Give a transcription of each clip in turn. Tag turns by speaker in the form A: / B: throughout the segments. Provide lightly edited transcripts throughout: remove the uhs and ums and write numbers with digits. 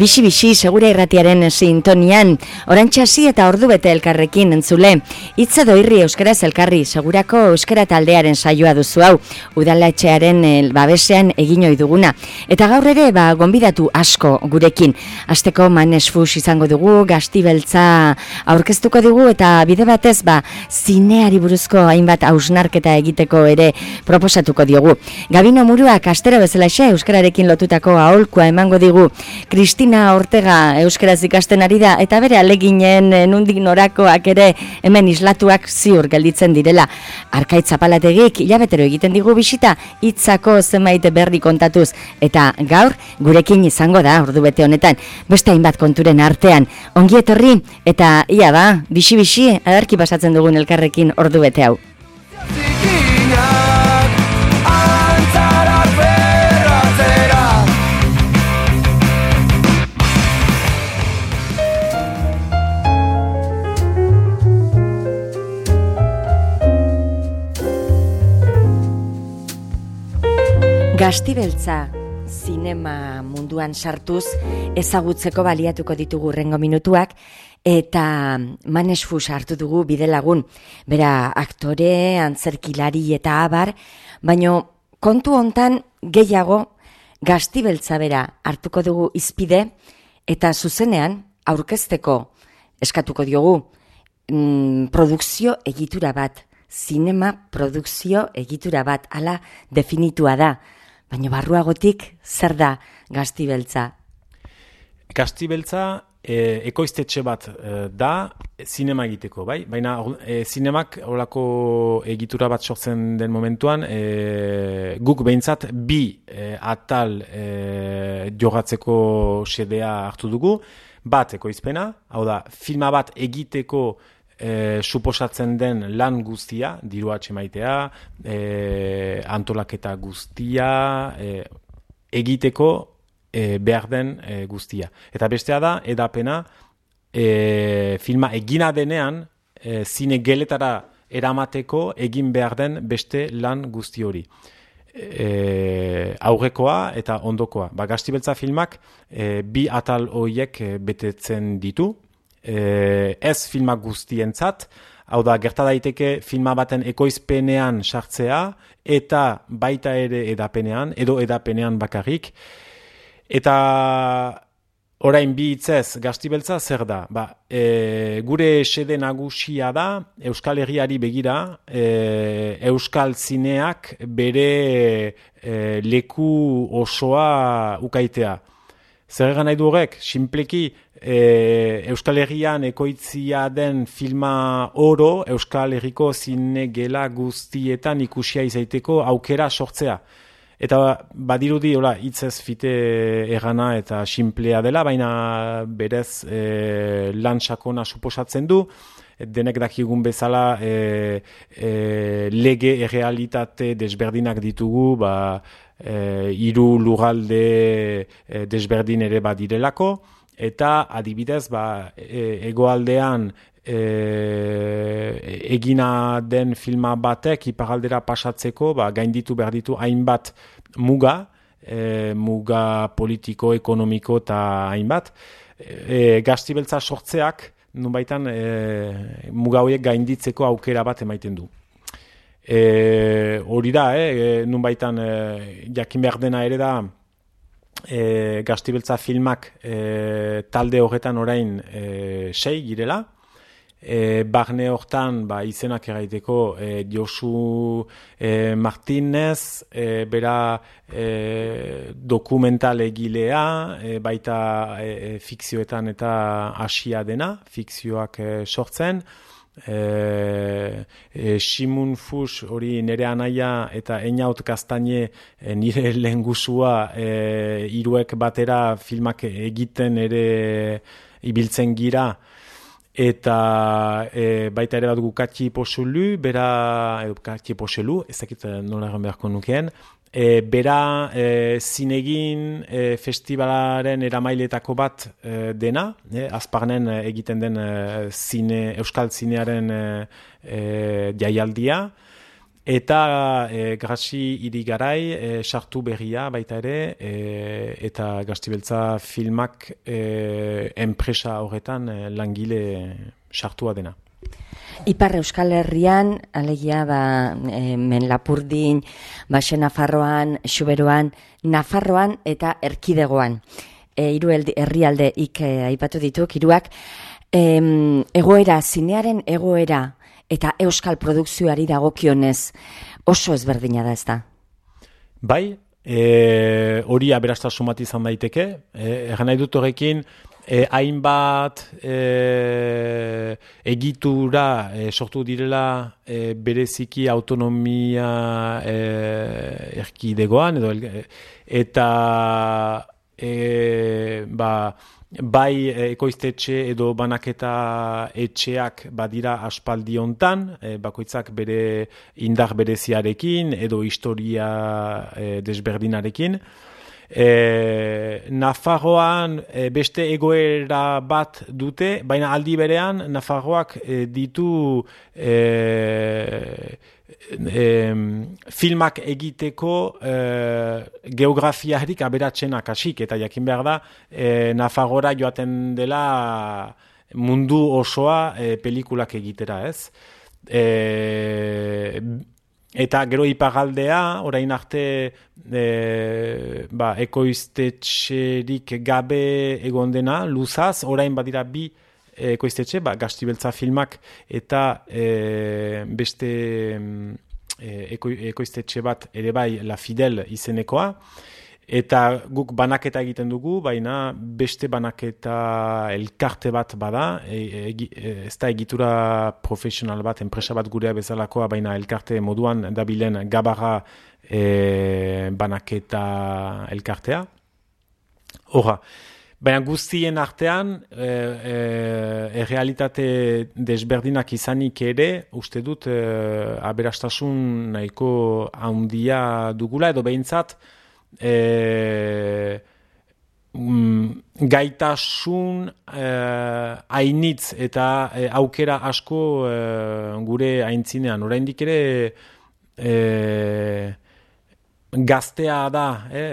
A: Bixi segura irratiaren sintonian, orantxasi eta ordu bete elkarrekin entzule. Hitz edo irri euskaraz elkarri, segurako euskara taldearen saioa duzu hau, udaletxearen babesean egin ohi duguna. Eta gaur ere, gonbidatu asko gurekin. Hasteko Manes Fuchs izango dugu, Gazti Beltza aurkeztuko dugu, eta bide batez, zineari buruzko hainbat hausnarketa egiteko ere proposatuko diogu. Gabino Muruak astero bezalaxe euskararekin lotutako aholkua emango digu. Cristina Ortega euskaraz ikasten ari da, eta bere aleginen nundik norakoak ere hemen islatuak ziur gelditzen direla. Arkaitz Zapalategik hilabetero egiten digu bisita, hitzako zenbait berri kontatuz, eta gaur gurekin izango da ordubete honetan, beste hainbat konturen artean. Ongi etorri, eta ia bixi, adarki pasatzen dugun elkarrekin ordubete hau. Gazti Beltza zinema munduan sartuz ezagutzeko baliatuko ditugu hurrengo minutuak, eta Manes Fuchs hartu dugu bidelagun, bera aktore, antzerkilari eta abar, baino kontu hontan gehiago Gazti Beltza bera hartuko dugu izpide, eta zuzenean aurkezteko eskatuko diogu produkzio egitura bat, zinema produkzio egitura bat, hala definitua da. Baina barruagotik, zer da Gazti Beltza?
B: Gazti Beltza ekoiztetxe bat da zinema egiteko, bai? Baina zinemak horako egitura bat sortzen den momentuan, guk behintzat bi atal jogatzeko xedea hartu dugu, bat ekoizpena, hau da, filma bat egiteko suposatzen den lan guztia, dirua atxemaitea, antolaketa guztia, egiteko behar den guztia. Eta bestea da, edapena, filma egina denean, zine geletara eramateko egin behar den beste lan guzti hori. Aurrekoa eta ondokoa. Gazti Beltza filmak bi atal horiek betetzen ditu, ez filma guztientzat, hau da, gerta daiteke filma baten ekoizpenean sartzea, eta baita ere edapenean, edo edapenean bakarrik. Eta orain bi hitzez Gazti Beltza zer da? Gure xede nagusia da, Euskal Herriari begira, Euskal zineak bere leku osoa ukaitea. Zer egan nahi du horrek? Sinpleki, Euskal Herrian ekoitzia den filma oro, Euskal Herriko zine gela guztietan ikusia izaiteko aukera sortzea. Eta badirudi, hitzez fite errana eta sinplea dela, baina berez lan sakona suposatzen du, denek dakigun bezala lege errealitate desberdinak ditugu, hiru lurralde desberdin ere badirelako, eta adibidez hegoaldean egina den filma batek iparraldera pasatzeko gainditu behar ditu hainbat muga, muga politiko, ekonomiko eta hainbat. Gazti Beltza sortzeak nunbaitan muga horiek gainditzeko aukera bat emaiten du. Hori da, nunbaitan jakin behar dena ere da, Gazti Beltza filmak talde horretan orain 6 girela. Barne hortan izenak eraiteko Josu Martinez, bera dokumental egilea, baita fikzioetan eta hasia dena, fikzioak sortzen. Simun Fuchs hori nire anaia eta Einaut Gaztaine nire lehengusua hiruek batera filmak egiten ere ibiltzen gira, eta baita ere bat gu Katxi Poselu, Katxi Poselu, ez dakit nola egan beharko nukeen, bera zinegin festivalaren eramailetako bat dena, Azparnen egiten den euskal zinearen jaialdia, Eta Grasi Irigarai sartu berria baita ere, eta Gaztibeltza filmak enpresa horretan langile sartua dena.
A: Ipar Euskal Herrian, alegia, men Lapurdin, Baxe Nafarroan, Xuberoan, Nafarroan eta Erkidegoan. Hiru herrialde aipatu dituk, hiruak, zinearen egoera, eta euskal produkzioari dagokionez oso ezberdina da, ezta?
B: Bai, hori aberastasun bat izan daiteke. Egan nahi dut horrekin, hainbat egitura sortu direla bereziki autonomia erkidegoan, eta bai ekoiztetxe edo banaketa etxeak badira aspaldi hontan, bakoitzak bere indar bereziarekin edo historia desberdinarekin. Nafarroan beste egoera bat dute, baina aldi berean Nafarroak ditu filmak egiteko geografiarik aberatsenak hasik, eta jakin behar da Nafarrora joaten dela mundu osoa pelikulak egitera, ez? Eta gero ipagaldea, orain arte ekoiztetxerik gabe egon dena, luzaz, orain badira bi ekoiztetxe, Gaztibeltza filmak eta beste ekoiztetxe bat ere bai La Fidel izenekoa, eta guk banaketa egiten dugu, baina beste banaketa elkarte bat bada, ez da egitura profesional bat, enpresa bat gurea bezalakoa, baina elkarte moduan dabilen Gabarra banaketa elkartea. Horra, baina guztien artean, errealitate desberdinak izanik ere, uste dut aberastasun nahiko handia dugula, edo behintzat, gaitasun hainitz eta aukera asko gure aintzinean. Oraindik ere gaztea da,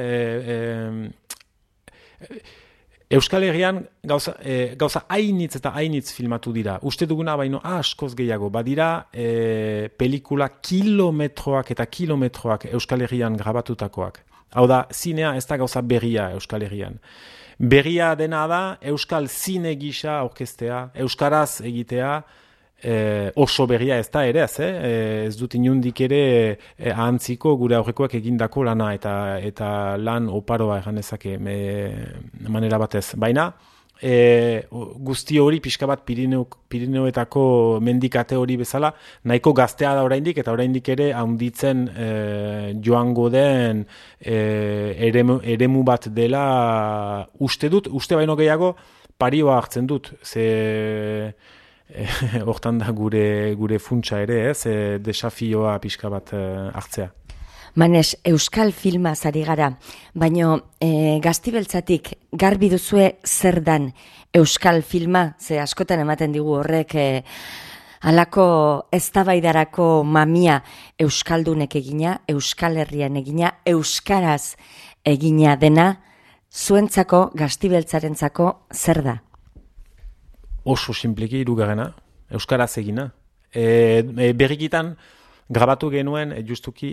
B: Euskal Herrian gauza hainitz eta hainitz filmatu dira. Uste duguna baino askoz gehiago. Badira pelikula kilometroak eta kilometroak Euskal Herrian grabatutakoak. Hau da, zinea ez da gauza berria Euskal Herrian. Berria dena da Euskal zine gisa orkestea, Euskaraz egitea, oso berria ez da ere, ez dut inundik ere ahantziko gure aurrekoak egindako lana eta lan oparoa eganezake manera batez. Baina, guzti hori pixka bat Pirineoetako mendikate hori bezala, nahiko gaztea da oraindik, eta oraindik ere handitzen joango den eremu bat dela uste baino gehiago parioa hartzen dut, ze hortan da gure funtsa ere, desafioa pixka bat hartzea.
A: Manes, euskal filma zari gara, baino Gaztibeltzatik garbi duzue zer dan euskal filma, ze askotan ematen digu horrek halako eztabaidarako mamia euskaldunek egina, Euskal Herrian egina, euskaraz egina dena, zuentzako, Gaztibeltzarentzako zer da?
B: Oso sinpleki hirugarrena, euskaraz egina. Berrikitan grabatu genuen justuki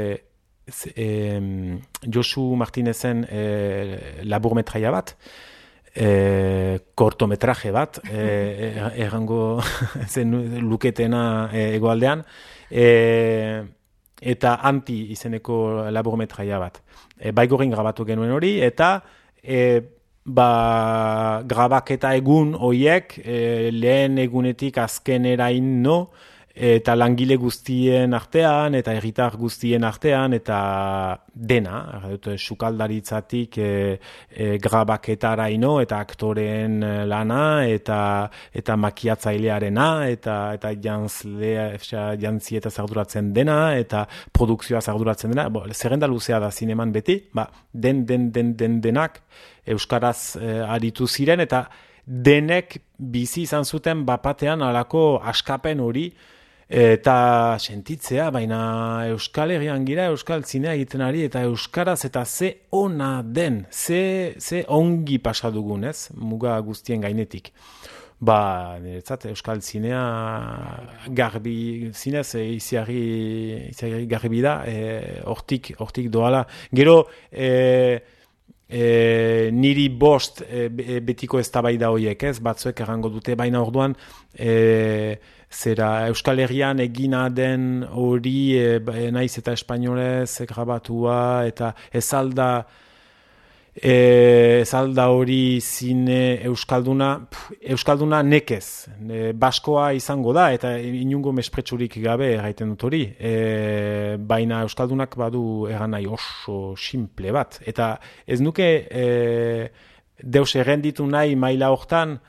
B: Josu Martinezen laburmetraia bat, kortometraje bat, errango zen luketena egoaldean, eta Anti izeneko laburmetraia bat. Baigorin grabatu genuen hori, eta grabaketa egun horiek lehen egunetik azkenerain eta langile guztien artean, eta herritar guztien artean, eta dena, sukaldaritzatik grabaketaraino, eta aktoren lana, eta makiatzailearena, eta jantzieta arduratzen dena, eta produkzioa arduratzen dena, zerrenda luzea da zineman beti, denak euskaraz aritu ziren, eta denek bizi izan zuten bapatean halako askapen hori, eta sentitzea, baina Euskal Herrian gira, Euskal zinea egiten ari, eta Euskaraz eta ze ona den, ze ongi pasadugun, ez? Muga guztien gainetik. Niretzat Euskal zinea garbi, zinez iziarri garbi da, hortik doala. Gero, niri bost betiko eztabaida horiek, ez? Batzuek errango dute, baina orduan zera Euskal Herrian egina den hori naiz eta espainolez grabatua eta ez alda hori zine Euskalduna nekez. Baskoa izango da, eta inungo mespretsurik gabe erraiten dut hori. Baina Euskaldunak badu egan nahi oso simple bat. Eta ez nuke deus errenditu nahi maila hortan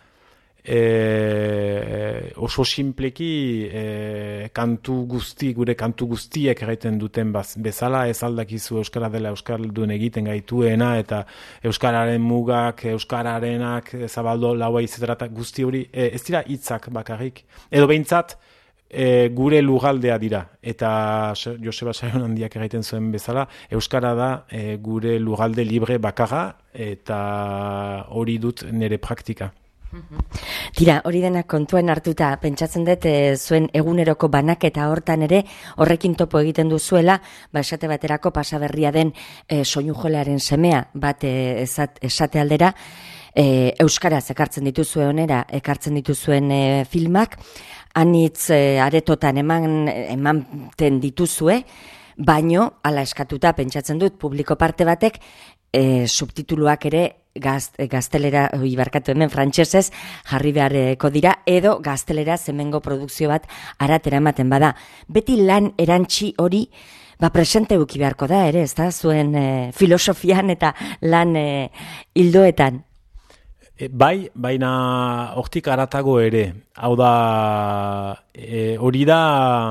B: oso simpleki gure kantu guztiek erraiten duten bezala, ez aldakizu Euskara dela Euskaldun egiten gaituena, eta Euskararen mugak, Euskararenak, zabaldo, laua izetarata, guzti hori, ez dira hitzak bakarrik, edo behintzat gure lugaldea dira, eta Joseba Saion handiak erraiten zuen bezala, Euskara da gure lugalde libre bakarra, eta hori dut nire praktika.
A: Tira, hori denak kontuan hartuta, pentsatzen dut zuen eguneroko banaketa hortan ere horrekin topo egiten duzuela, esate baterako pasaberria den soinujolearen semea bat esate aldera, euskaraz ekartzen dituzue onera, ekartzen dituzuen filmak, anitz aretotan emanten dituzue, baino, ala eskatuta pentsatzen dut, publiko parte batek, subtituluak ere gaztelera, hemen frantsesez jarri beharreko dira, edo gaztelera hemengo produkzio bat aratera ematen bada. Beti lan erantsi hori presente eduki beharko da ere, ez da, zuen filosofian eta lan hildoetan.
B: Baina hortik aratago ere, hau da, hori da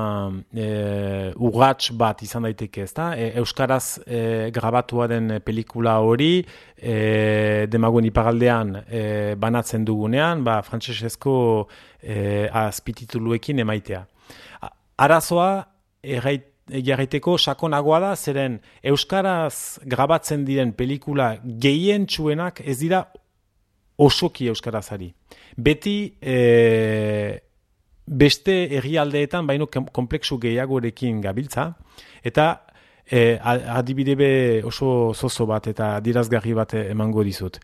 B: urrats bat izan daiteke, ez da? Euskaraz grabatua den pelikula hori, Demagun iparaldean banatzen dugunean, frantsesezko azpitituluekin emaitea. Arazoa, jarraiteko sakonagoa da, zeren Euskaraz grabatzen diren pelikula gehientsuenak ez dira osoki euskarazari. Beti beste herrialdeetan baino komplexu gehiagorekin gabiltza, eta adibidebe oso zozo bat eta dirazgarri bat emango dizut.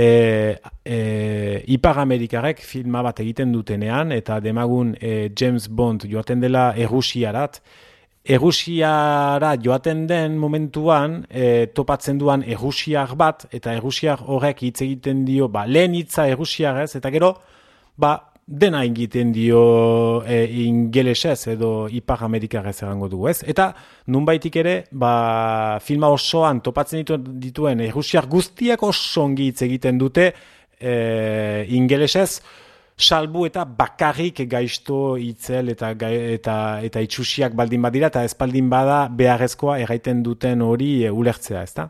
B: Ipar Amerikarek filma bat egiten dutenean, eta Demagun James Bond joaten dela Errusiarat, Errusiara joaten den momentuan topatzen duan errusiar bat, eta errusiar horrek hitz egiten dio, lehen hitza errusiarez, eta gero, dena egiten dio ingelesez edo Ipar Amerikarez erango dugu, ez? Eta nunbaitik ere, filma osoan topatzen dituen errusiar guztiak oso ongi hitz egiten dute ingelesez, salbu eta bakarrik gaizto itzel eta itxusiak baldin badira, eta ez baldin bada beharrezkoa erraiten duten hori ulertzea, ezta?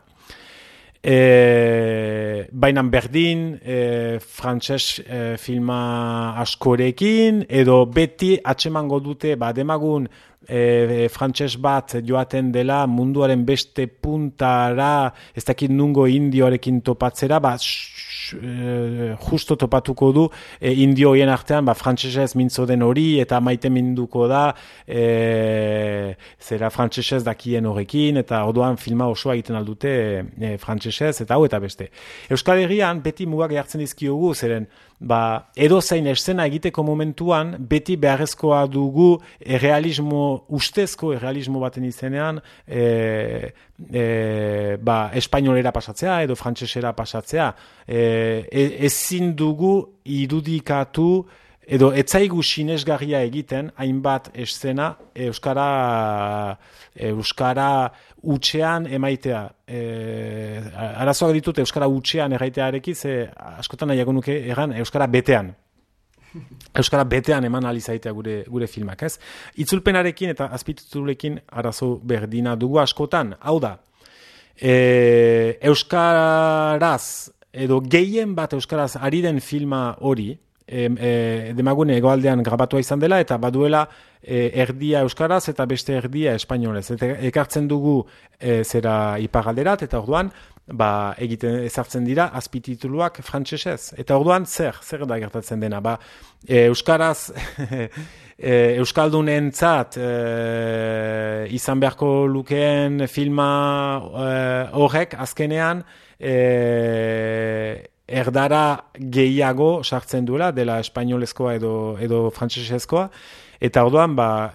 B: Baina berdin, frantses filma askorekin, edo beti atsemango dute, Demagun frantses bat joaten dela munduaren beste puntara, ez dakit nungo indioarekin topatzera, justo topatuko du indioien artean, frantsesez mintzo den hori, eta maite minduko da zera frantsesez dakien horrekin, eta orduan filma osoa egiten aldute frantsesez, eta hau eta beste. Euskal Herrian beti mugak jartzen dizkiogu, zeren edo zein eszena egiteko momentuan, beti beharrezkoa dugu ustezko errealismo baten izenean, espainolera pasatzea edo frantsesera pasatzea. Ezin dugu irudikatu edo etzaigu sinesgarria egiten hainbat eszena euskara utxean emaitea. Arazoak ditut euskara utxean erraitearekin, askotan nahiago nuke egan euskara betean. Euskara betean eman alizaitea gure filmak, ez? Itzulpenarekin eta azpititulekin arazo berdina dugu askotan. Hau da, euskaraz edo gehien bat euskaraz ari den filma hori, Demagune hegoaldean grabatua izan dela, eta baduela erdia euskaraz eta beste erdia espainolez. Eta ekartzen dugu zera iparalderat, eta orduan, ezartzen dira azpitituluak frantsesez. Eta orduan zer da gertatzen dena? Euskaraz euskaldunentzat izan beharko lukeen filma horrek azkenean erdara gehiago sartzen duela, dela espainolezkoa edo frantsesezkoa, eta orduan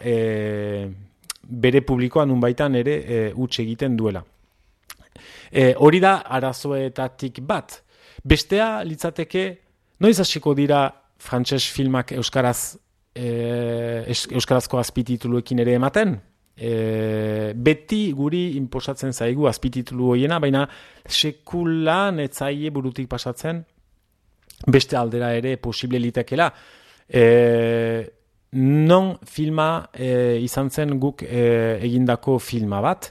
B: bere publikoa nunbaitan ere huts egiten duela. Hori da arazoetatik bat. Bestea litzateke, noiz hasiko dira frantses filmak euskarazko azpitituluekin ere ematen? Beti guri inposatzen zaigu azpititulu horiena, baina sekulan etzaie burutik pasatzen beste aldera ere posible litekela. Non filma izan zen guk egindako filma bat,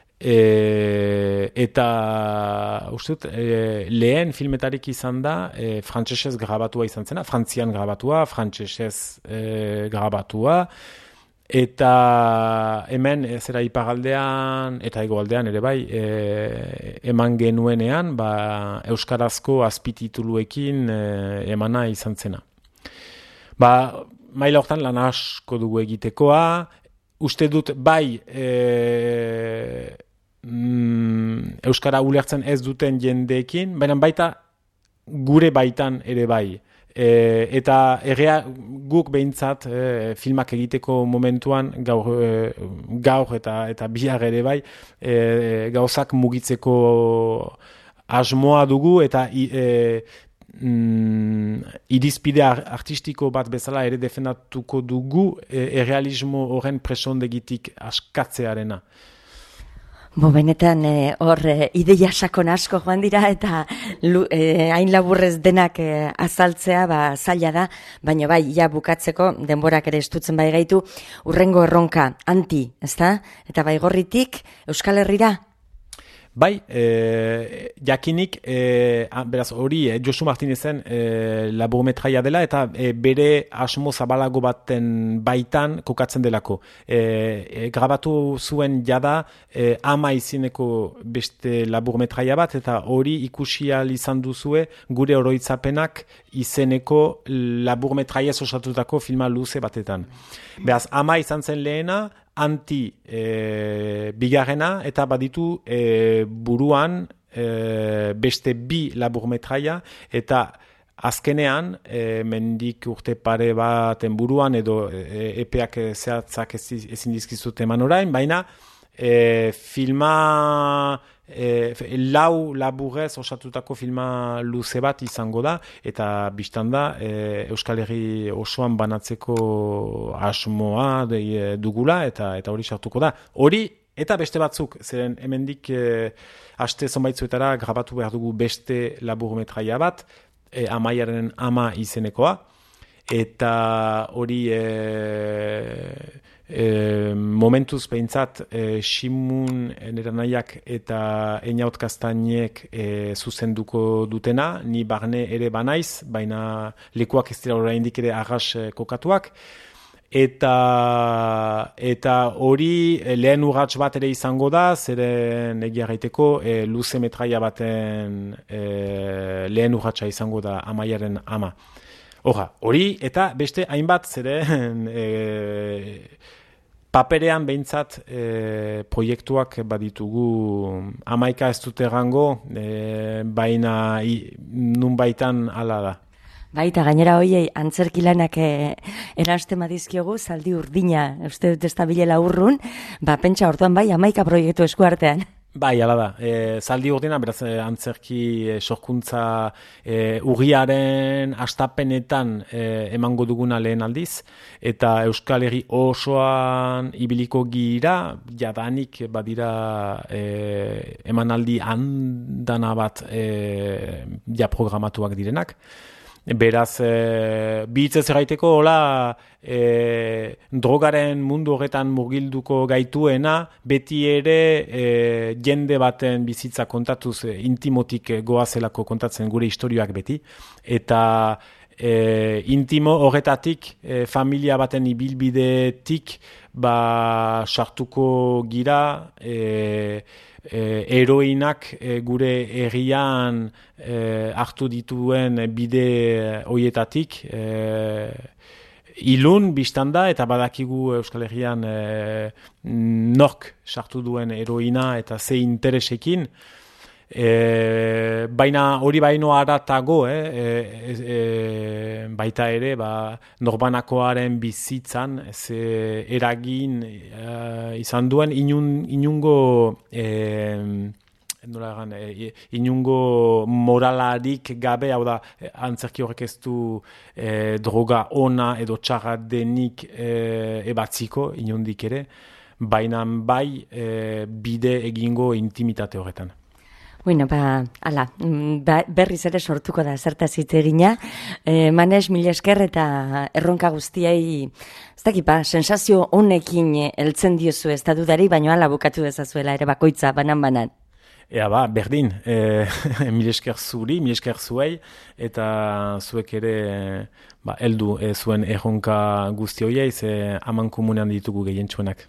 B: eta ustut lehen filmetarik izan da frantsesez grabatua izan zena, frantzian grabatua, frantsesez grabatua, eta hemen zera iparaldean eta hegoaldean ere bai eman genuenean euskarazko azpitituluekin emana izan zena. Maila hortan lan asko dugu egitekoa, uste dut bai euskara ulertzen ez duten jendeekin, baina baita gure baitan ere bai. Eta guk behintzat filmak egiteko momentuan gaur eta bihar ere bai gauzak mugitzeko asmoa dugu eta irizpide artistiko bat bezala ere defendatuko dugu errealismo horren presondegitik askatzearena.
A: Benetan hor ideia sakon asko joan dira eta hain laburrez denak azaltzea zaila da, baina bai, ja bukatzeko denborak ere estutzen bai gaitu, urrengo erronka anti, ezta? Eta bai gorritik Euskal Herrira?
B: Bai, jakinik, beraz hori, Josu Martinezen laburmetraia dela eta bere asmo zabalago baten baitan kokatzen delako. Grabatu zuen jada Ama izeneko beste laburmetraia bat eta hori ikusi ahal izan duzue gure oroitzapenak izeneko laburmetraia osatutako filma luze batetan. Beraz, Ama izan zen lehena, anti bigarrena eta baditu buruan beste bi laburmetraia eta azkenean mendik urte pare baten buruan edo epeak zehatzak ezin dizkizut eman orain, baina filma lau laburrez osatutako filma luze bat izango da eta bistan da Euskal Herri osoan banatzeko asmoa dugula eta hori sartuko da. Hori eta beste batzuk, zeren hemendik aste zonbaitzuetara grabatu behar dugu beste laburmetraia bat, Amaiaren Ama izenekoa, eta hori momentuz behintzat Simun Neranaiak eta Einaut Kastainek zuzenduko dutena, ni barne ere banaiz, baina lekuak ez dira oraindik ere arras kokatuak, eta hori lehen urrats bat ere izango da, zeren egia gaiteko luze metraia baten lehen urratsa izango da Amaiaren Ama. Hori eta beste hainbat zeren paperean behintzat proiektuak baditugu 11 ez dute errango, baina nunbaitan hala da.
A: Baita, gainera hoiei antzerkilanak erasten badizkiogu, zaldi urdina, uste dut ez da bilela urrun, pentsa orduan bai 11 proiektu eskuartean.
B: Bai, hala da. Zaldi urdina, beraz, antzerki sorkuntza urriaren hastapenetan emango duguna lehen aldiz, eta Euskal Herri osoan ibiliko gira, jadanik badira emanaldi handana bat ja programatuak direnak. Beraz, bihitzez erraiteko, hola, drogaren mundu horretan murgilduko gaituena, beti ere jende baten bizitza kontatuz, intimotik goazelako kontatzen gure istorioak beti, eta intimo horretatik, familia baten ibilbidetik, sartuko gira, heroinak gure herrian hartu dituen bide hoietatik, ilun biztanda eta badakigu Euskal Herrian nork sartu duen heroina eta ze interesekin. Baina hori baino aratago, baita ere, norbanakoaren bizitzan eragin izan duen inungo inungo moralarik gabe, hau da, antzerki horrek ez du droga ona edo txarra denik ebatziko, inundik ere, baina bai bide egingo intimitate horretan.
A: Bueno, berriz ere sortuko da zertaz hitz egina. Manes, mila esker eta erronka guztiei, ez dakipa, sensazio honekin heltzen diozu ez da dudari, baina hala bukatu dezazuela ere bakoitza, banan-banan.
B: Ea berdi, mila esker zuri, mila esker zuei, eta zuek ere heldu zuen erronka guzti horiei, ze aman komunean ditugu gehientsuenak.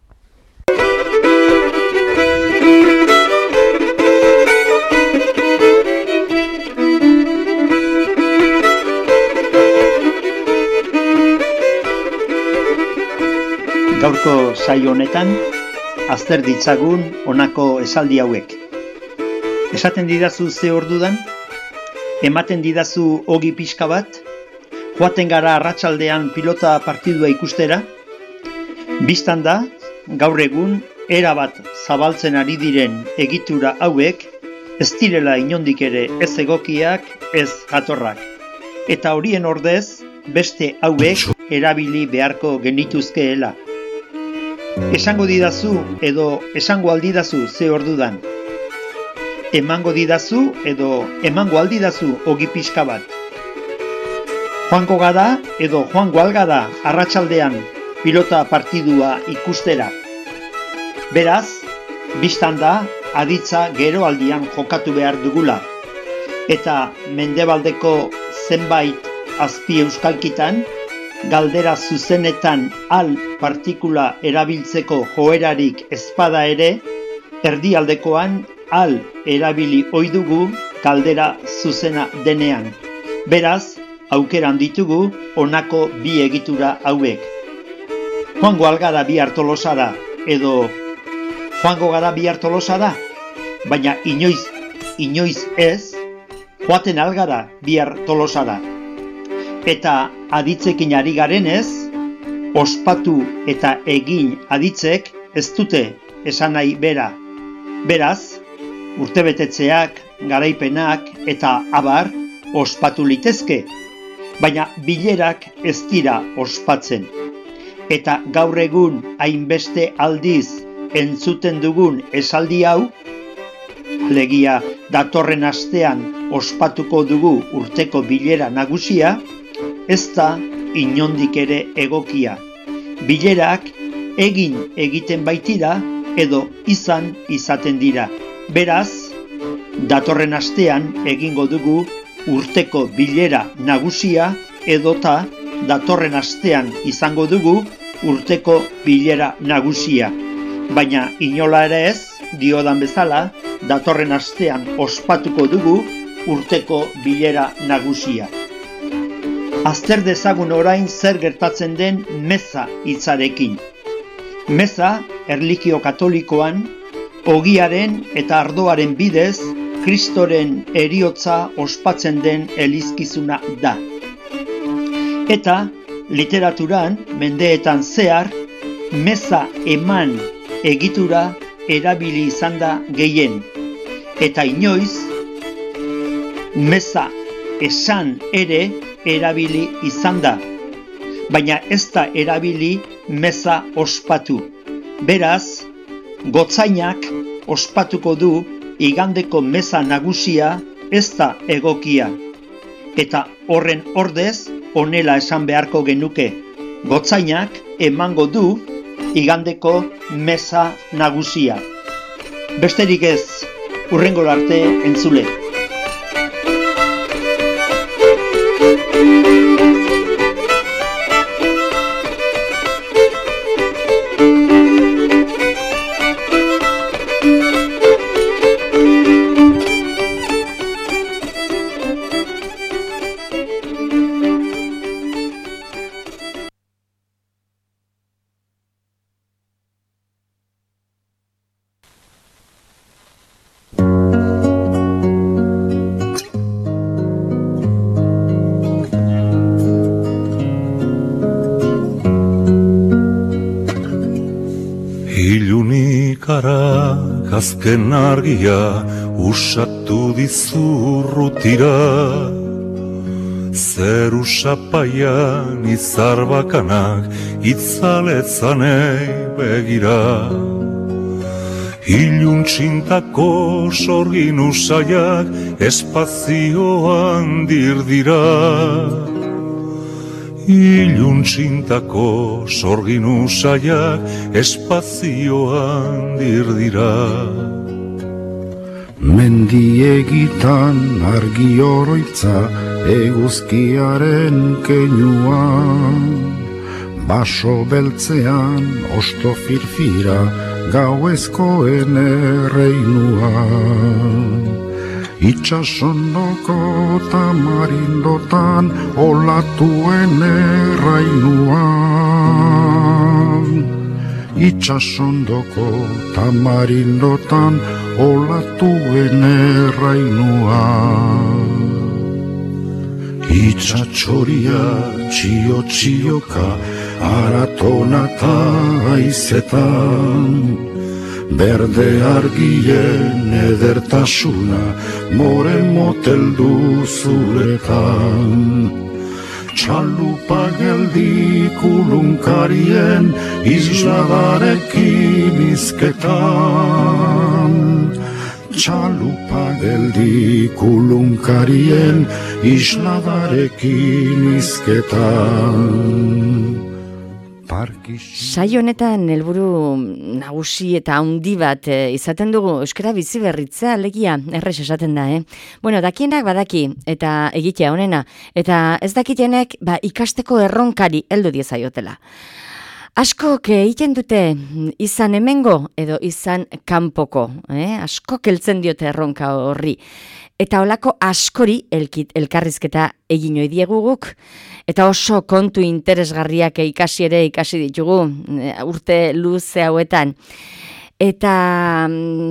C: Gaurko saio honetan, azter ditzagun honako esaldi hauek. Esaten didazu ze ordudan, ematen didazu ogi pixka bat, joaten gara arratsaldean pilota partidua ikustera, bistan da, gaur egun, erabat zabaltzen ari diren egitura hauek, ez direla inondik ere ez egokiak, ez jatorrak. Eta horien ordez, beste hauek erabili beharko genituzkeela. Esango didazu edo esango aldidazu ze ordudan. Emango didazu edo emango aldidazu ogi pixka bat. Joango gada edo joango algada arratsaldean pilota partidua ikustera. Beraz, bistan da aditza geroaldian jokatu behar dugula. Eta mendebaldeko zenbait azpi euskalkitan, galdera zuzenetan al partikula erabiltzeko joerarik ezpada ere, erdialdekoan al erabili ohi dugu galdera zuzena denean. Beraz, aukeran ditugu honako bi egitura hauek. Joango algara bihar Tolosara edo joango gara bihar Tolosara, baina inoiz ez, joaten algara bihar Tolosara. Eta aditzekin ari garenez, ospatu eta egin aditzek ez dute esan nahi bera. Beraz, urtebetetzeak, garaipenak eta abar ospatu litezke, baina bilerak ez dira ospatzen. Eta gaur egun hainbeste aldiz entzuten dugun esaldi hau, alegia datorren astean ospatuko dugu urteko bilera nagusia, ez da inondik ere egokia. Bilerak egiten baitira edo izaten dira. Beraz, datorren astean egingo dugu urteko bilera nagusia edota datorren astean izango dugu urteko bilera nagusia. Baina inola ere ez, diodan bezala, datorren astean ospatuko dugu urteko bilera nagusia. Azter dezagun orain zer gertatzen den meza hitzarekin. Meza, erlijio katolikoan, ogiaren eta ardoaren bidez, Kristoren heriotza ospatzen den elizkizuna da. Eta, literaturan, mendeetan zehar, meza eman egitura erabili izan da gehien. Eta inoiz, meza esan ere erabili izan da, baina ez da erabili meza ospatu. Beraz, gotzainak ospatuko du igandeko meza nagusia ez da egokia. Eta horren ordez, honela esan beharko genuke, gotzainak emango du igandeko meza nagusia. Besterik ez, hurrengora arte entzule.
D: azken argia usatu dizurrutira. Zeru sapaian izar bakanak itzaletzanei begira. Iluntxintako sorgin usaiak espazioan dirdira. Iluntxintako sorgin usaiak espazioan dirdira.
E: Mendiegitan argi oroitza eguzkiaren keinuan, baso beltzean osto firfira gauezkoen erreinuan. Itxasondoko tamarindotan olatuen errainuan. Itxasondoko tamarindotan olatuen errainuan. Itxatxoria txio-txioka aratonata aizetan, berde argien edertasuna more moteldu zuretan. Txalupa geldi kulunkarien isladarekin izketan. Txalupa geldi kulunkarien isladarekin izketan.
A: Saio honetan helburu nagusi eta handi bat izaten dugu euskara bizi berritzea, alegia errez esaten da, Bueno, dakienak badaki eta egitea honena, eta ez dakitenek ikasteko erronkari heldu diezaiotela. Askok egiten dute izan hemengo edo izan kanpoko, askok heltzen diote erronka horri. Eta holako askori elkarrizketa egin ohi diegu guk, eta oso kontu interesgarriak ikasi ditugu urte luze hauetan. Eta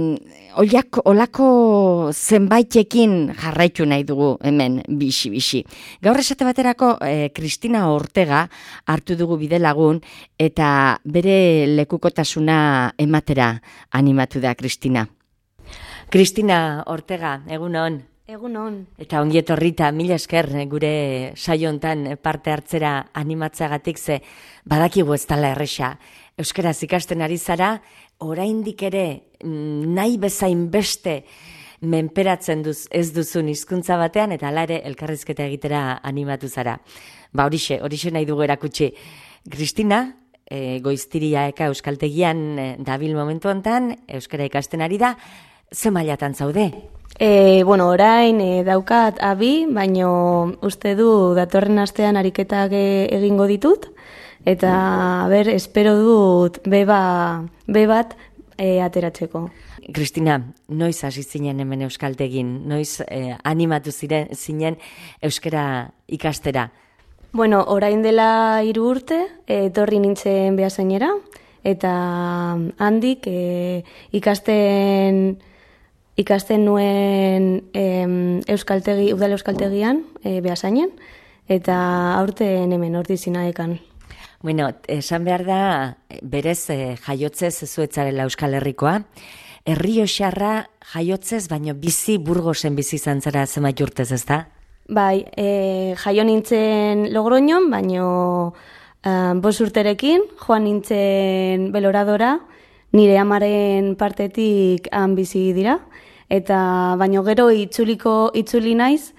A: holako zenbaitekin jarraitu nahi dugu hemen bixi. Gaur esate baterako Kristina Ortega hartu dugu bidelagun eta bere lekukotasuna ematera animatu da Kristina. Kristina Ortega, egun on.
F: Egun on.
A: Eta ongi etorrita, mila esker gure saio hontan parte hartzera animatzeagatik, ze badakigu ez dela erresa. Euskaraz ikasten ari zara, oraindik ere nahi bezain beste menperatzen ez duzun hizkuntza batean, eta hala ere elkarrizketa egitera animatu zara. Horixe nahi dugu erakutsi. Kristina, Goiztiria eka euskaltegian dabil momentu hontan, euskara ikasten ari da, ze mailatan zaude?
F: Orain daukat abi, baino uste du datorren astean ariketak egingo ditut, eta espero dut be bat ateratzeko.
A: Kristina, noiz hasi zinen hemen euskaltegin? Noiz animatu zinen euskara ikastera?
F: Orain dela 3 urte, etorri nintzen Beasainera, eta handik ikasten nuen udal euskaltegian Beasainen, eta aurten hemen Ordizinaekan.
A: Esan behar da, berez jaiotzez zuetzarela Euskal Herrikoa, Errioxarra jaiotzez, baino Burgosen bizi izan zara zenbait urtez, ez da?
F: Bai, jaio nintzen Logroñon, baino 5 urterekin, joan nintzen Beloradora, nire amaren partetik han bizi dira, eta baino gero itzuli naiz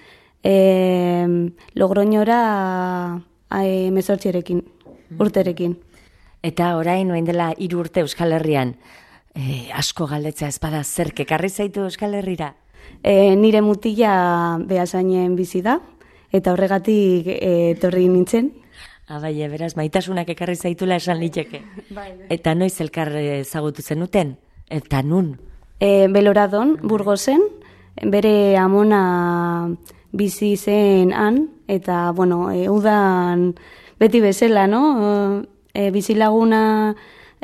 F: Logroñora 18 urterekin.
A: Eta orain orain dela 3 urte Euskal Herrian, asko galdetza ez bada zerk ekarri zaitu Euskal Herrira?
F: Nire mutila Beasainen bizi da, eta horregatik etorri nintzen.
A: Bai, beraz, maitasunak ekarri zaitula esan liteke. Eta noiz elkar ezagutu zenuten? Eta nun?
F: Beloradon, Burgosen, bere amona bizi zen han, eta, udan beti bezala, no? Bizilaguna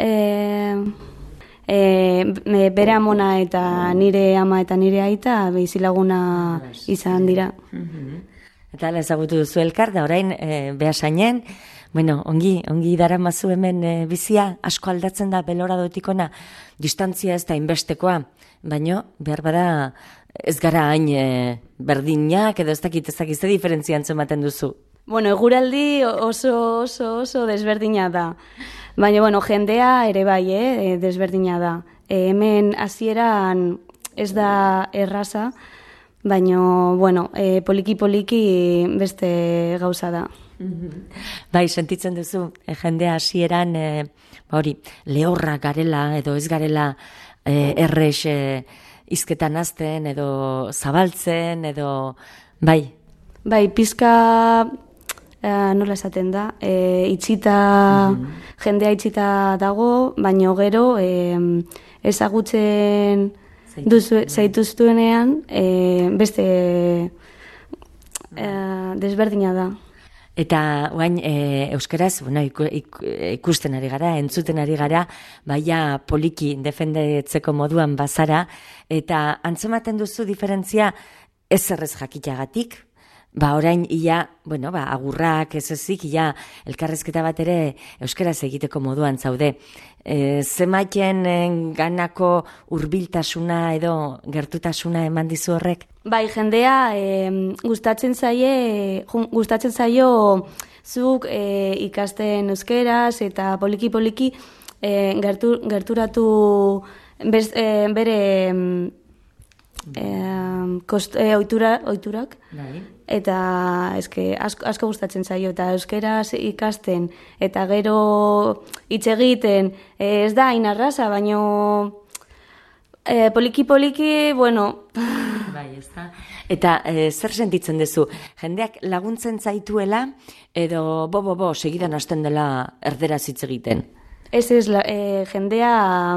F: bere amona eta nire ama eta nire aita bizilaguna izan dira.
A: Eta ezagutu duzu elkar, da orain Beasainen, Bueno, ongi daramazu hemen bizia, asko aldatzen da Beloradotik ona, distantzia ez da inbestekoa, baino, behar bada ez gara hain berdinak, edo ez dakit ze diferentzia antzematen duzu.
F: Bueno, eguraldi oso desberdina da. Baina, bueno, jendea ere bai, desberdina da. Hemen hasieran ez da erraza, baina, bueno, poliki beste gauza da.
A: Bai, sentitzen duzu, jendea hasieran, hori, lehorra garela, edo ez garela errex izketan azten, edo zabaltzen, edo, bai.
F: Bai, pizka, nola esaten da, jendea itxita dago, baina gero ezagutzen zaituztuenean beste desberdina da.
A: Eta guain euskaraz, bueno, ikusten ari gara, entzuten ari gara, baina poliki defendetzeko moduan bazara, eta antzematen duzu diferentzia ez errez jakitagatik, orain ia, bueno, agurrak ez ezik, ia elkarrezketa bat ere euskaraz egiteko moduan zaude. Zemaiten ganako hurbiltasuna edo gertutasuna eman dizu horrek?
F: Bai, jendea gustatzen zaio zuk ikasten euskeraz eta poliki gerturatu bere ohiturak. Bai. Eta asko gustatzen zaio, eta euskeraz ikasten, eta gero hitz egiten, ez da hain arraza, baino poliki, bueno.
A: Bai, ez da. Eta zer sentitzen duzu? Jendeak laguntzen zaituela, edo segidan hasten dela erderaz hitz egiten?
F: Ez, jendea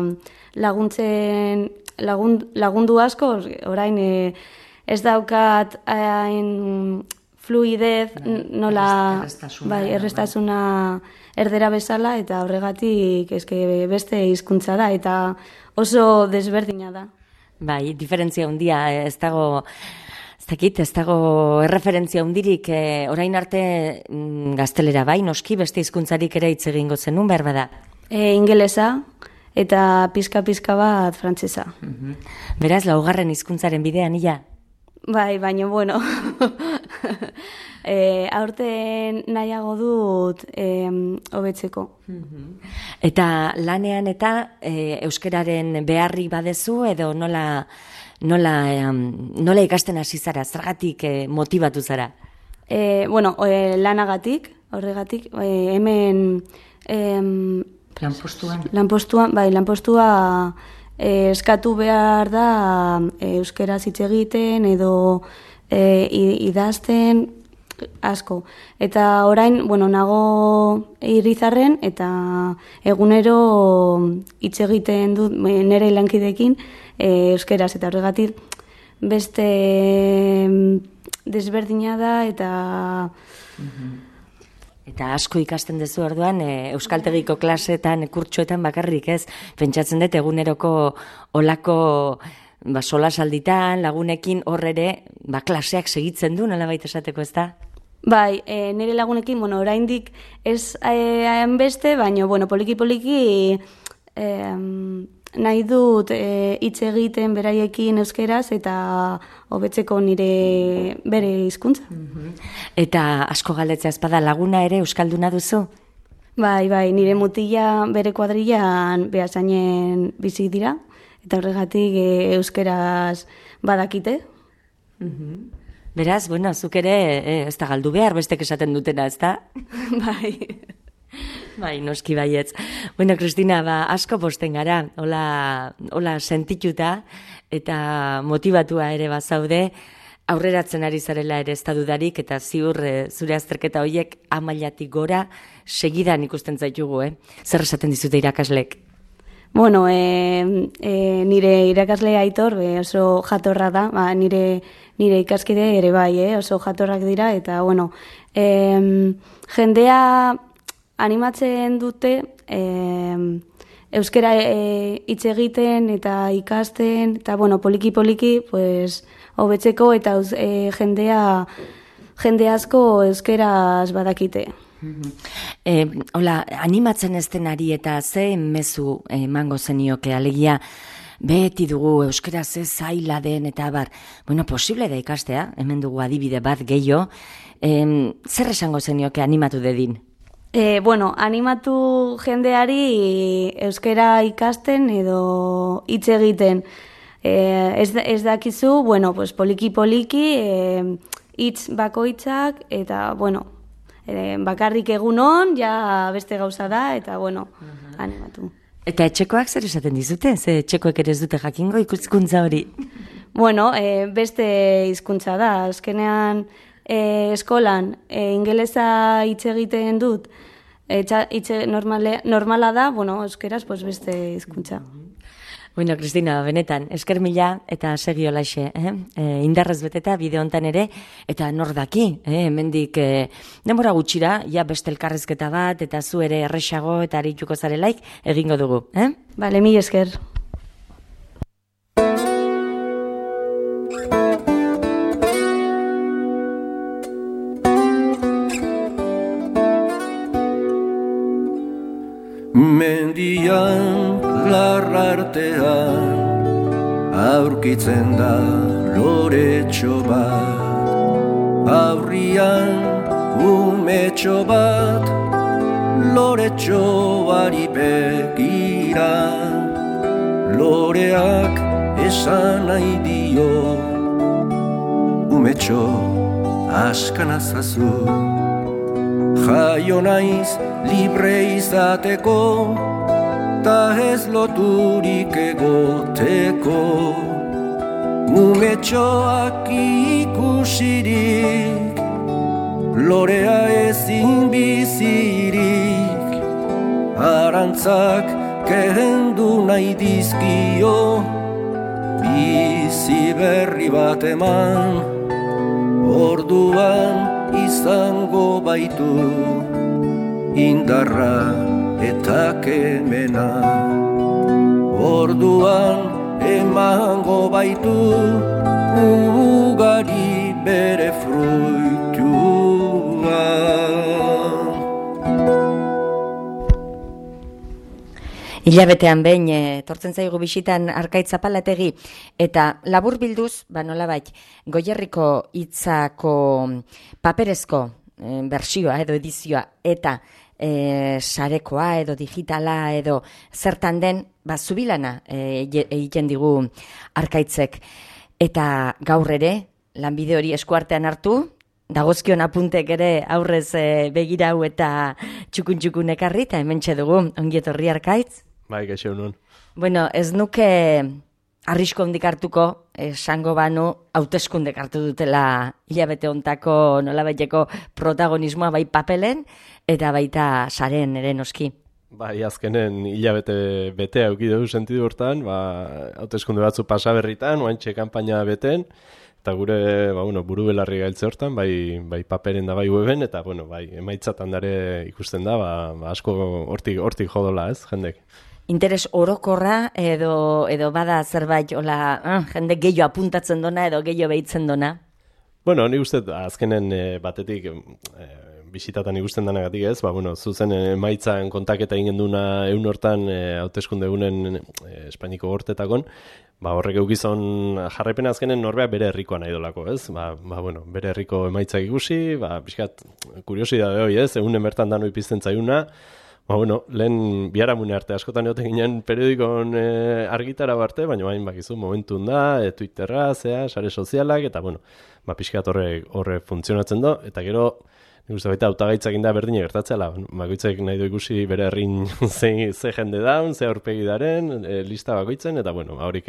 F: lagundu asko, orain ez daukat hain fluidez, nola errestasuna erdera bezala, eta horregatik beste hizkuntza da, eta oso desberdina da.
A: Bai, diferentzia handia, ez dago erreferentzia handirik, orain arte gaztelera bai, noski beste hizkuntzarik ere hitz egingo zenun, behar bada?
F: Ingelesa, eta pizka bat frantsesa.
A: Beraz, laugarren hizkuntzaren bidean, ia?
F: Bai, baina, bueno, aurten nahiago dut hobetzeko.
A: Eta lanean eta euskararen beharri badezu, edo nola ikasten hasi zara, zergatik motibatu zara?
F: Bueno, lanagatik, horregatik, hemen lanpostua eskatu behar da euskeraz hitz egiten edo idazten asko. Eta orain, bueno, nago Irizarren eta egunero hitz egiten dut nire lankideekin euskeraz, eta horregatik beste desberdina da
A: Eta asko ikasten duzu orduan, euskaltegiko klasetan, kurtsoetan bakarrik ez, pentsatzen dut eguneroko olako solasalditan, lagunekin horre klaseak segitzen du, nolabait esateko, ez da?
F: Bai, nire lagunekin, bueno, oraindik ez hainbeste, baina, bueno, poliki nahi dut hitz egiten beraiekin euskeraz eta hobetzeko nire bere hizkuntza.
A: Eta asko galdetzea ezpada laguna ere euskalduna duzu?
F: Bai, nire mutila bere kuadrilan Beasainen bizi dira, eta horregatik euskeraz badakite.
A: Beraz, bueno, zuk ere ez da galdu behar bestek esaten dutena, ez da?
F: Bai.
A: Bai, noski baietz. Bueno, Kristina, asko posten gara, hola sentituta eta motivatua ere bazaude, aurreratzen ari zarela ere ez da dudarik, eta ziur zure azterketa horiek amailatik gora segidan ikusten zaitugu, Zer esaten dizute irakaslek?
F: Bueno, nire irakasle Aitor oso jatorra da, nire ikaskide ere bai, oso jatorrak dira, eta bueno, jendea animatzen dute euskera hitz egiten eta ikasten, eta bueno, poliki pues hobetzeko, eta jende asko euskeraz badakite.
A: Hola, animatzen ez denari eta ze mezu emango zenioke, alegia, beti dugu euskaraz ez zaila den eta bar, bueno, posible da ikastea, hemen dugu adibide bat gehiago, zer esango zenioke animatu dedin?
F: Bueno, animatu jendeari euskara ikasten edo hitz egiten. Ez dakizu, bueno, pues poliki-poliki, hitz bakoitzak, eta, bueno, bakarrik egunon, ja beste gauza da, eta, bueno, animatu.
A: Eta etxekoak zer esaten dizute? Ze etxekoek ere ez dute jakingo ikuskuntza hori?
F: Bueno, beste hizkuntza da. Azkenean eskolan ingelesa hitz egiten dut, normala da, bueno, euskeraz pues beste hizkuntza.
A: Bueno, Cristina, benetan, esker mila eta segi holaxe, indarrez beteta bideo hontan ere, eta nor daki, hemendik denbora gutxira, ja beste elkarrezketa bat, eta zu ere erresago eta arituko zarelaik egingo dugu,
F: Bale, mila esker.
G: Mendian larrartean aurkitzen da loretxo bat, aurrian umetxo bat loretxoari begira, loreak esan nahi dio, umetxo askanazazu. Jaio naiz libre izateko, ta ez loturik egoteko. Umetxoak ikusirik, lorea ezin bizirik. Arantzak kendu nahi dizkio, bizi berri bat eman, orduan izango baitu indarra eta kemena. Orduan emango baitu ugari bere fruitua.
A: Hilabetean behin etortzen zaigu bisitan Arkaitz Zapalategi eta labur bilduz, nolabait, Goierriko hitzako paperezko bertsioa edo edizioa eta sarekoa edo digitala edo zertan den, zubilana egiten digu Arkaitzek. Eta gaur ere, lanbide hori eskuartean hartu, dagozkion apuntek ere aurrez begira hau eta txukun ekarri, eta hementxe dugu, ongi etorri Arkaitz.
H: Bai, gaixo nun.
A: Bueno, ez nuke arrisko hondik hartuko, esango banu hauteskundek hartu dutela hilabete hontako nolabaiteko protagonismoa bai papelen eta baita saren ere noski.
H: Bai, azkenen hilabete bete auki dugu sentidu hortan, hauteskunde batzu pasaberritan, oantxe kanpaina beten, eta gure buru belarri gailtze hortan, bai paperen da bai weben, eta bai emaitzatan dare ikusten da, asko hortik jodola ez, jendek.
A: Interes orokorra edo bada zerbait jende gehiago apuntatzen dona edo gehiago behitzen dona?
H: Bueno, nik uste azkenen batetik bisitatan ikusten danagatik ez, zuzen emaitzan kontaketa egin duna egun hortan hauteskunde egunen Espainiko gortetakon, horrek eukizon jarraipena azkenen norbea bere herrikoa nahi dolako, ez? Bere herriko emaitzak ikusi, pixkat kuriosidade hori ez, egunen bertan dano ipizten zaiuna, lehen biharamune arte askotan egoten ginen periodikon argitara barte, baina bain bakizu momentun da, Twitterra, sare sozialak, eta pixkat horre funtzionatzen do, eta gero, nik uste baita hautagaitzak inda berdine gertatzela, bakoitzak nahi du ikusi bere herrin ze jende daun, ze aurpegi daren, lista bakoitzen, eta horik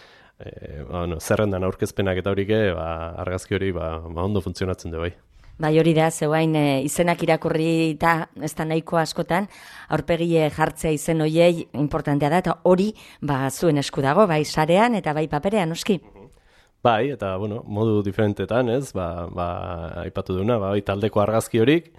H: zerrendan aurkezpenak eta horik argazki hori ondo funtzionatzen du bai.
A: Bai hori da, zeuain izenak irakurri eta ez da nahiko askotan, aurpegie jartzea izen hoiei importantea da, eta hori zuen esku dago, bai sarean eta bai paperean, oski?
H: Bai, eta modu diferentetan, ez, aipatu duna, bai taldeko argazki horik,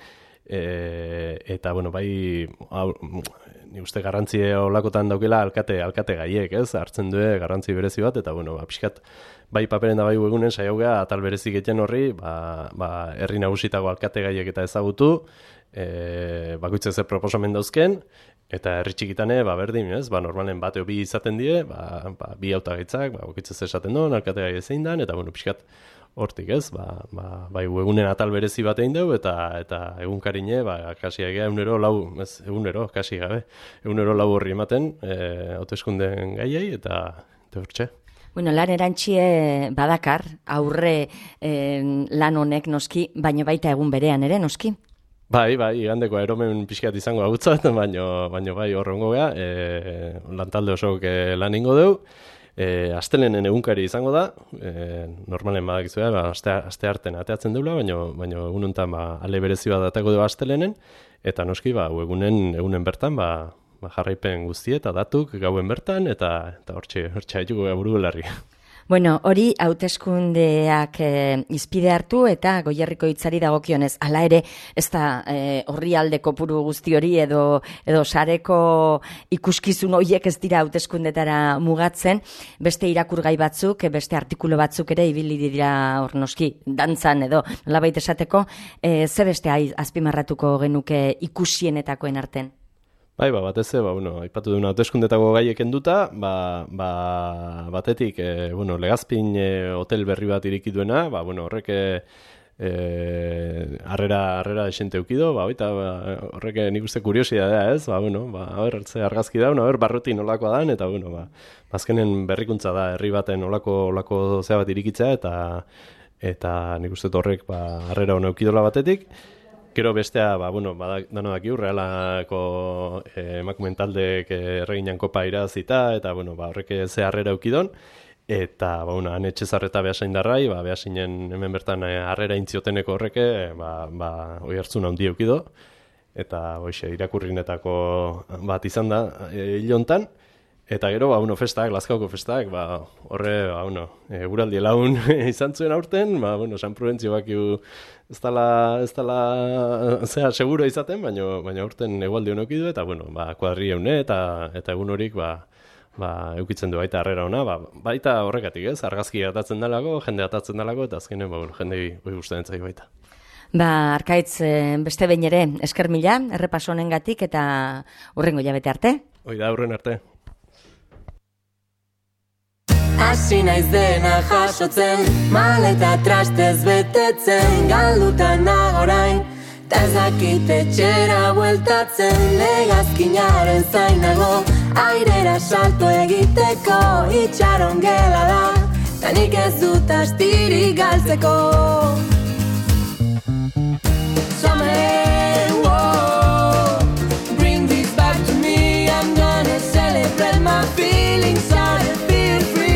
H: eta bai, ni uste garrantzia olakotan daukela alkate gaiek, ez, hartzen du garrantzi berezi bat, eta pixkat, bai paperen da bai egunen saiaugea atal berezik egiten horri, herri nagusitako alkate gaiek eta ezagutu, bakoitzak zer proposamen dauzken, eta herri txikitane, berdin, ez? Normalen bat bi izaten die, bi hautagaitzak, bakoitzak zer esaten duen, alkategai zein dan, eta, pixkat, hortik, ez? Bai, egunen atal berezi bat egin dugu, eta egunkarine, kasi egea kasi gabe, egunero lau horri ematen, hauteskunden gaiei, eta hortxe.
A: Bueno, lan erantxie badakar, aurre lan honek noski, baina baita egun berean ere noski?
H: Bai, igandeko eromen pixkat izango agutzat, baina bai horrengo gea, lantalde osok lan ingo dugu, astelenen egunkari izango da, normalen badakizu aste arten ateatzen deula, baina egununtan ale berezi bat atako dugu astelenen, eta noski egunen bertan jarraipen guztie eta datuk gauen bertan, eta hortxe haituko buru belarri.
A: Bueno, hori hauteskundeak izpide hartu eta Goierriko hitzari dagokionez, hala ere ez da orrialde kopuru guzti hori edo sareko ikuskizun horiek ez dira hauteskundetara mugatzen, beste irakurgai batzuk, beste artikulu batzuk ere ibili dira hor noski dantzan edo nolabait esateko, ze beste azpimarratuko genuke ikusienetakoen arten?
H: Bai, batez aipatu duna hauteskundetako gaiek enduta, batetik, Legazpin hotel berri bat iriki duena, horrek harrera esente eukido, horrek nik uste kuriosia da, ez? Ze argazki da, barruti nolakoa dan, eta, azkenen berrikuntza da, herri baten olako zea bat irikitzea, eta nik uste horrek harrera hona eukidola batetik. Gero bestea, dano daki Realako emakumen taldek erreginan kopa irazita, eta horrek ze harrera eukidon, eta han etxezarreta behasain darrai, behasinen hemen bertan harrera intzioteneko horreke, oi hartzun handi eukido, eta irakurrinetako bat izan da hilontan, eta gero, festak, Lazkaoko festak, horre, guraldi laun izan zuen aurten, San Prudentzio bakiu ez dala seguro izaten, baina aurten egualdi honoki du, eta, kuadri eune, eta egun horik, eukitzen du baita harrera ona, baita horrekatik, ez? Argazki atatzen dalako, jende atatzen dalako, eta azkenen, jendei hori guztien zai baita.
A: Arkaitz, beste behin ere, esker mila, errepaso honengatik, eta hurrengo jabete arte.
H: Hurren arte.
I: Hasi naiz dena jasotzen, maleta trastez betetzen, galdutan nagorain, ta ez dakit etxera bueltatzen, Legazkinaren zainago, airera salto egiteko, itxaron gela da, ta nik ez dut astirik galtzeko. Summer, whoa, bring this back to me, I'm gonna celebrate my feelings, so to feel free.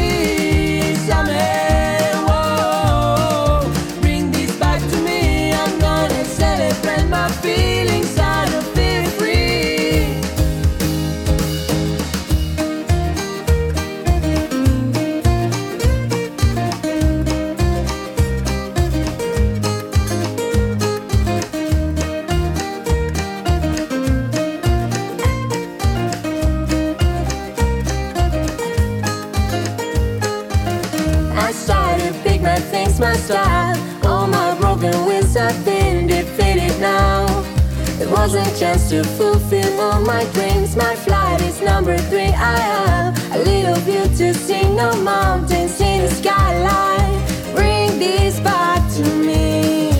I: My style, all my broken wings have been defeated now. It was a chance to fulfill all my dreams. My flight is number 3. I have a little view to see, no mountains in the skyline. Bring this back to me.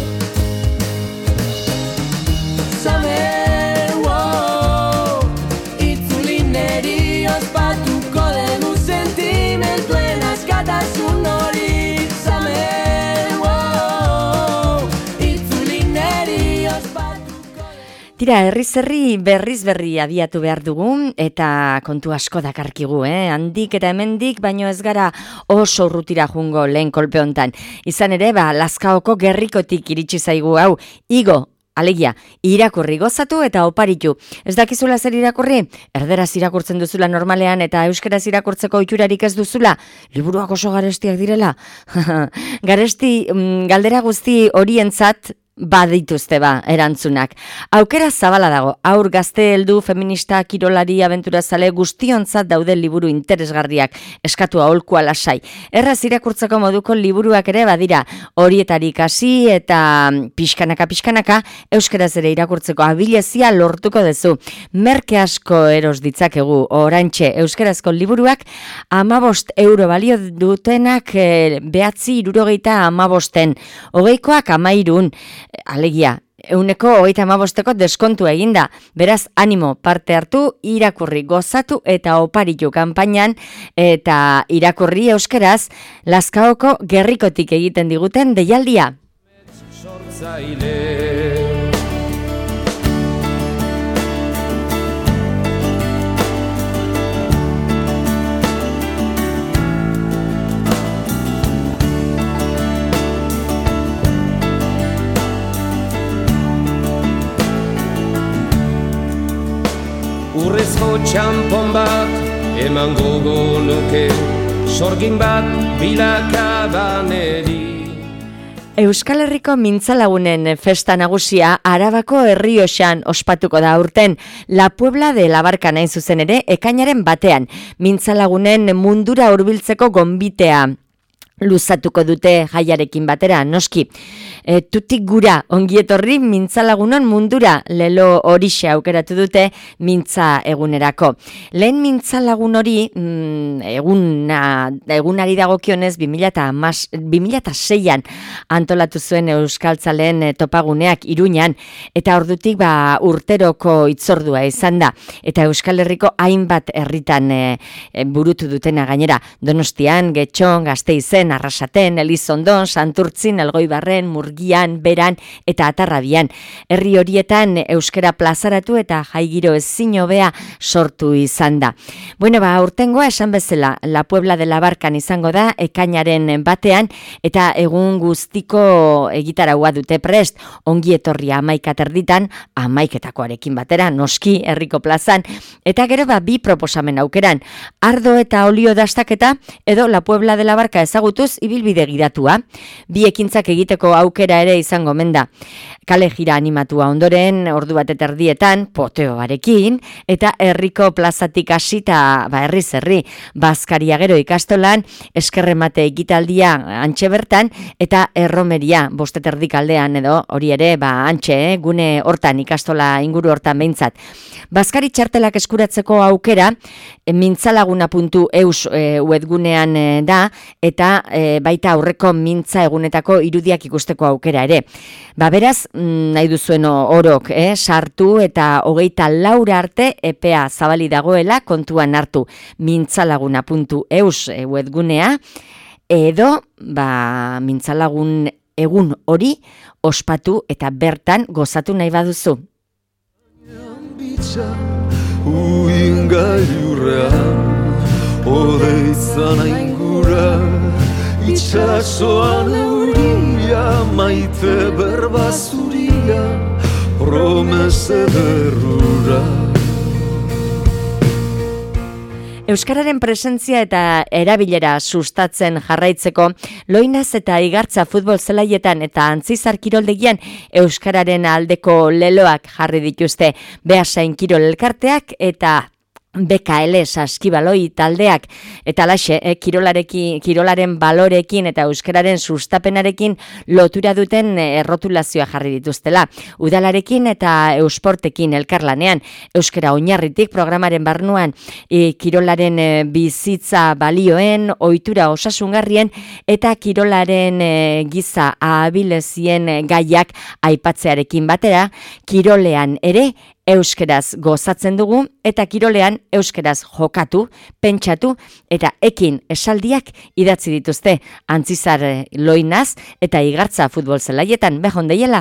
I: Summer, whoa, itzulineri ospatuko dugu sentimentuen askatasun hori.
A: Tira, herri berriz berri abiatu behar dugu, eta kontu asko dakarkigu, handik eta hemendik, baino ez gara oso urrutira jungo lehen kolpe hontan. Izan ere, Lazkaoko gerrikotik iritsi zaigu hau, igo, alegia, irakurri gozatu eta oparitu. Ez dakizula zer irakurri? Erderaz irakurtzen duzula normalean eta euskeraz irakurtzeko ohiturarik ez duzula? Liburuak oso garestiak direla? Garesti, galdera guzti horientzat, badituzte erantzunak. Aukera zabala dago, aur gazte heldu, feminista, kirolari, abenturazale guztiontzat daude liburu interesgarriak, eskatu aholkua lasai. Erraz irakurtzeko moduko liburuak ere badira, horietarik hasi eta pixkanaka, euskaraz ere irakurtzeko abilezia lortuko duzu. Merke asko eros ditzakegu, orantxe euskarazko liburuak 15 euro balio dutenak 9,65, 20koak 13, alegia, 115ko deskontu eginda. Beraz, animo parte hartu, irakurri gozatu eta oparitu kanpainan eta irakurri euskaraz Lazkaoko Gerrikotik egiten diguten deialdia.
J: Urrezko txampon bat eman gogo nuke, sorgin bat bilakabaneri.
A: Euskal Herriko mintzalagunen festa nagusia Arabako Errioxan ospatuko da aurten. La Puebla de la Barca nain zuzen ere ekainaren batean. Mintzalagunen mundura hurbiltzeko gonbitea luzatuko dute jaiarekin batera, noski. Tutik gura, ongietorri mintzalagunon mundura, lelo horixe aukeratu dute mintza egunerako. Lehen mintzalagun hori, egunari dagokionez 2006an antolatu zuen Euskaltzaleen topaguneak Iruñan, eta ordutik urteroko itzordua izan da. Eta Euskal Herriko hainbat herritan burutu dutena gainera. Donostian, Getxon, Gasteizen, Arrasaten, Elizondon, Santurtzin, Elgoibarren, Murgian, Beran eta Atarrabian. Herri horietan euskara plazaratu eta jaigiro ezin hobea sortu izan da. Bueno, urtengoa esan bezala, La Puebla de la Barcan izango da ekainaren batean eta egun guztiko egitaraua dute prest. Ongi etorria 11 11etakoarekin batera, noski herriko plazan, eta gero bi proposamen aukeran. Ardo eta olio dastaketa edo La Puebla de la Barca ezagutuz ibilbide gidatua. Bi ekintzak egiteko aukera ere izango menda. Kale jira animatua ondoren, ordu bat eta erdietan, poteoarekin, eta herriko plazatik hasita, herriz herri, Bazkaria gero ikastolan, eskerremate ekitaldia antxe bertan, eta erromeria, 5:30 aldean edo, hori ere, antxe, gune hortan, ikastola inguru hortan behintzat. Bazkari txartelak eskuratzeko aukera, mintzalaguna.eus webgunean da, eta baita aurreko mintza egunetako irudiak ikusteko aukera ere. Beraz, nahi duzuen orok, sartu eta 24 arte epea zabali dagoela kontuan hartu mintzalaguna.eus webgunea, edo mintzalagun egun hori ospatu eta bertan gozatu nahi baduzu.
K: Uingailurrean odeizan aingura, itxasoan euria, maite berbazuria, promese derrura.
A: Euskararen presentzia eta erabilera sustatzen jarraitzeko, Loinaz eta Igartza futbol zelaietan eta Antzizar kiroldegian euskararen aldeko leloak jarri dituzte. Beasain kirol elkarteak eta BKL Saskibaloi taldeak, eta laxe, kirolaren balorekin eta euskararen sustapenarekin lotura duten errotulazioa jarri dituztela. Udalarekin eta Eusportekin elkarlanean, euskara oinarritik programaren barnuan, kirolaren bizitza balioen, ohitura osasungarrien eta kirolaren giza abilezien gaiak aipatzearekin batera, kirolean ere euskeraz gozatzen dugu eta kirolean euskeraz jokatu, pentsatu eta ekin esaldiak idatzi dituzte Antzizar Loinaz eta Igartza futbol zelaietan. Behon deiela.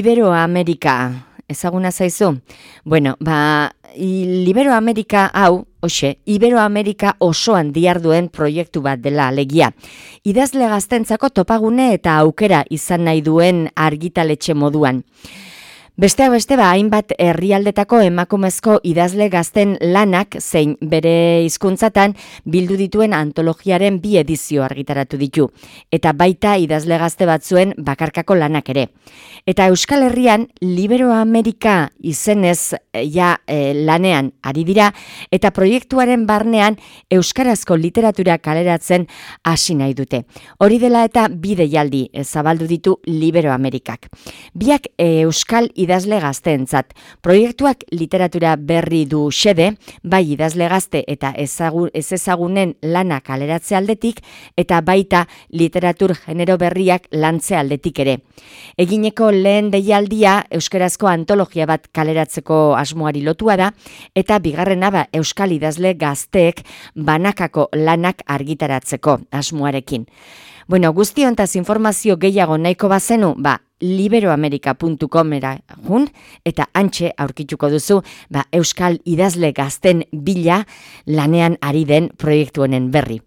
A: Iberoamerika. Ezaguna zaizu? Bueno, Iberoamerika hau hoxe, Iberoamerika osoan diarduen proiektu bat dela alegia. Idazle gaztentzako topagune eta aukera izan nahi duen argitaletxe moduan. Besteak beste, hainbat herrialdetako emakumezko idazle gazten lanak zein bere hizkuntzatan bildu dituen antologiaren 2 edizio argitaratu ditu, eta baita idazle gazte batzuen bakarkako lanak ere. Eta Euskal Herrian Iberoamerika izenez lanean ari dira, eta proiektuaren barnean euskarazko literatura kaleratzen hasi nahi dute. Hori dela eta 2 deialdi zabaldu ditu Iberoamerikak. Biak euskal idazle gazteentzat. Proiektuak literatura berri du xede, bai idazle gazte eta ez ezagunen lana kaleratze aldetik, eta baita literatur genero berriak lantze aldetik ere. Egineko lehen deialdia euskarazko antologia bat kaleratzeko asmoari lotua da, eta bigarrena euskal idazle gazteek banakako lanak argitaratzeko asmoarekin. Bueno, guzti hontaz informazio gehiago nahiko bazenu, liberoamerika.com-era jun, eta hantxe aurkituko duzu, euskal idazle gazten bila lanean ari den proiektu honen berri.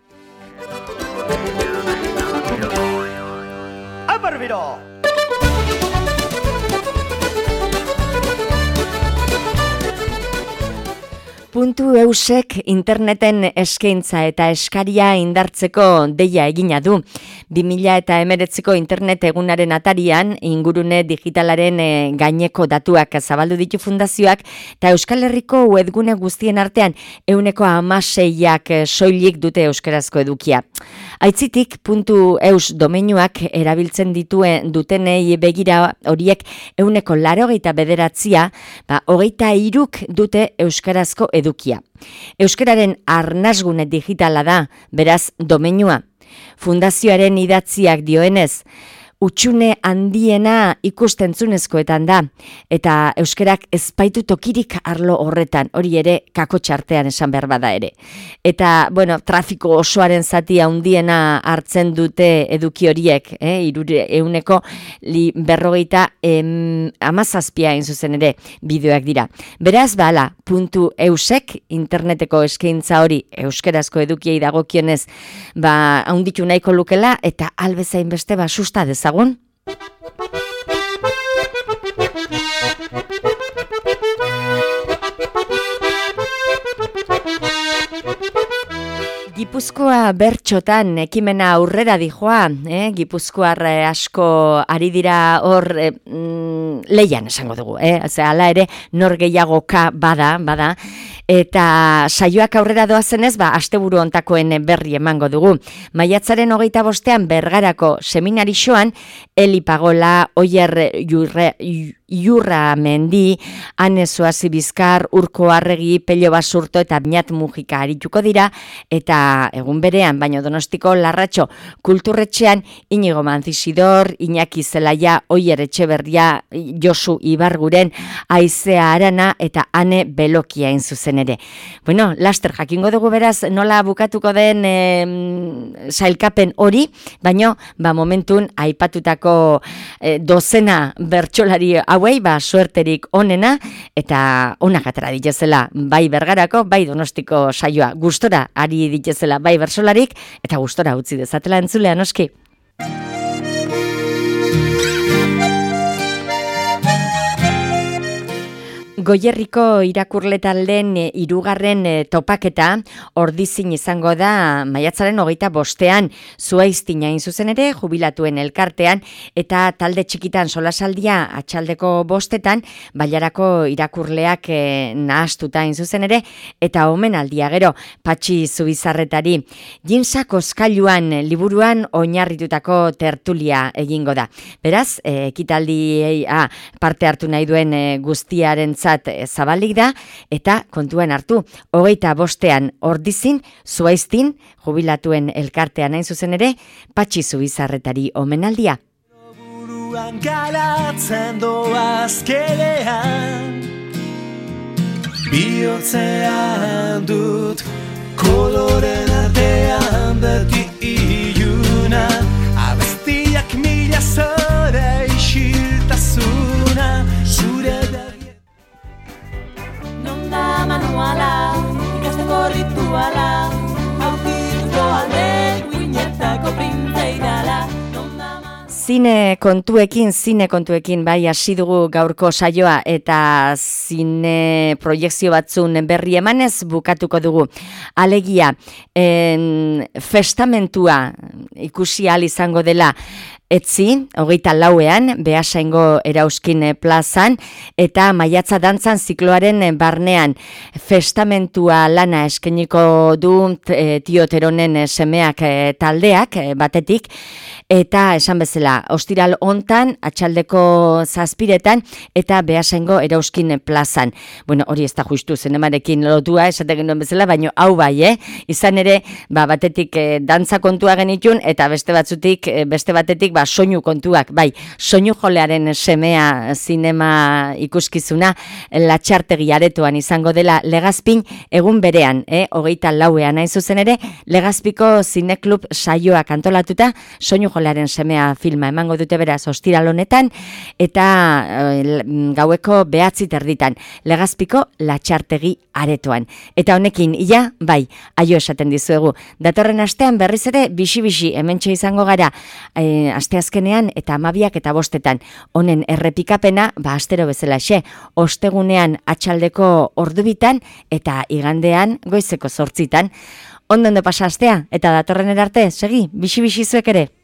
A: .eusek interneten eskaintza eta eskaria indartzeko deia egina du. 2019ko internet egunaren atarian ingurune digitalaren gaineko datuak zabaldu ditu fundazioak, eta Euskal Herriko webgune guztien artean 16% soilik dute euskarazko edukia. Aitzitik .eus domeinuak erabiltzen dutenei begira horiek 89%, 23% dute euskarazko edukia. Euskararen arnasgune digitala da, beraz domeinua. Fundazioaren idatziak dioenez, utxune handiena ikustentzunezkoetan da, eta euskarak ezpaitu tokirik arlo horretan, hori ere kakotxartean esan behar bada ere. Eta, trafiko osoaren zati handiena hartzen dute eduki horiek, 150 zuzen ere bideoak dira. Beraz, .eusek interneteko eskaintza hori euskarazko edukiei dagokionez, handitu nahiko lukela, eta albezain beste susta dezagun. Gipuzkoa bertxotan ekimena aurrera dijoa, Gipuzkoar asko ari dira hor leian esango dugu, hala ere nor gehiagoka bada, eta saioak aurrera doazenez, asteburu hontakoen berri emango dugu. Maiatzaren 25ean Bergarako seminarixoan, Eli Pagola, Oier Iurra Mendi, Ane Zoazi Bizkar, Urko Arregi, Pello Basurto eta Biñat Mujika arituko dira, eta egun berean, baino Donostiko Larratxo kulturretxean, Inigo Manzisidor, Iñaki Zelaia, Oier Etxeberria, Josu Ibarguren, Aizea Arana eta Ane Belokia zuzen ere. Laster jakingo dugu beraz nola bukatuko den sailkapen hori, baino momentun aipatutako dozena bertsolari hauei suerterik onena, eta onak atera ditezela bai Bergarako, bai Donostiko saioa gustora ari ditezela bai bertsolarik, eta gustora utzi dezatela entzulea noski. Goierriko irakurle taldeen 3. topaketa ordizin izango da maiatzaren 25ean, Zuaiztin hain zuzen ere jubilatuen elkartean, eta talde txikitan solasaldia atxaldeko 5etan, Bailarako irakurleak nahastuta hain zuzen ere, eta omenaldia gero Patxi Zubizarretari. Jinsak Oskailuan liburuan oinarritutako tertulia egingo da. Beraz, ekitaldi parte hartu nahi duen guztiarentzat zabalik da, eta kontuan hartu, 25ean ordizin, Zuaiztin, jubilatuen elkartean hain zuzen ere, Patxi Zubizarretari omenaldia. Buruan galatzen doazkerean, bihotzean dut, koloren artean beti iluna, abestiak mila zora isiltasuna, zure berri. Non da manuala, Zine kontuekin bai hasi dugu gaurko saioa eta zine proiekzio batzun berri emanez bukatuko dugu. Alegia, festamentua ikusi ahal izango dela Etzi, 24ean, Beasaingo Erauskin plazan, eta Maiatza dantzan zikloaren barnean festamentua lana eskeniko du Tio Teronen semeak taldeak batetik, eta esan bezala, ostiral hontan, atxaldeko 7etan, eta Beasaingo Erauskin plazan. Bueno, hori ez da justu zenemarekin lotua, esaten genuen bezala, baina hau bai, izan ere, batetik dantza kontua genitun, eta beste batetik, soinu kontuak, bai, soinu jolearen semea zinema ikuskizuna Latxartegi aretoan izango dela Legazpin egun berean, 24ean hain zuzen ere, Legazpiko zineklub saioak antolatuta, soinu jolearen semea filma emango dute beraz ostiral honetan, eta gaueko 9:30 Legazpiko Latxartegi aretoan. Eta honekin, bai, aio esaten dizuegu. Datorren astean berriz ere, bixi-bixi, hementxe izango gara, asteazkenean eta 12 eta 5etan. Honen errepikapena, astero bezala ostegunean atxaldeko 2:00 eta igandean goizeko 8:00. Ondo pasa astea, eta datorren erarte, segi, bixi-bixi zuek ere.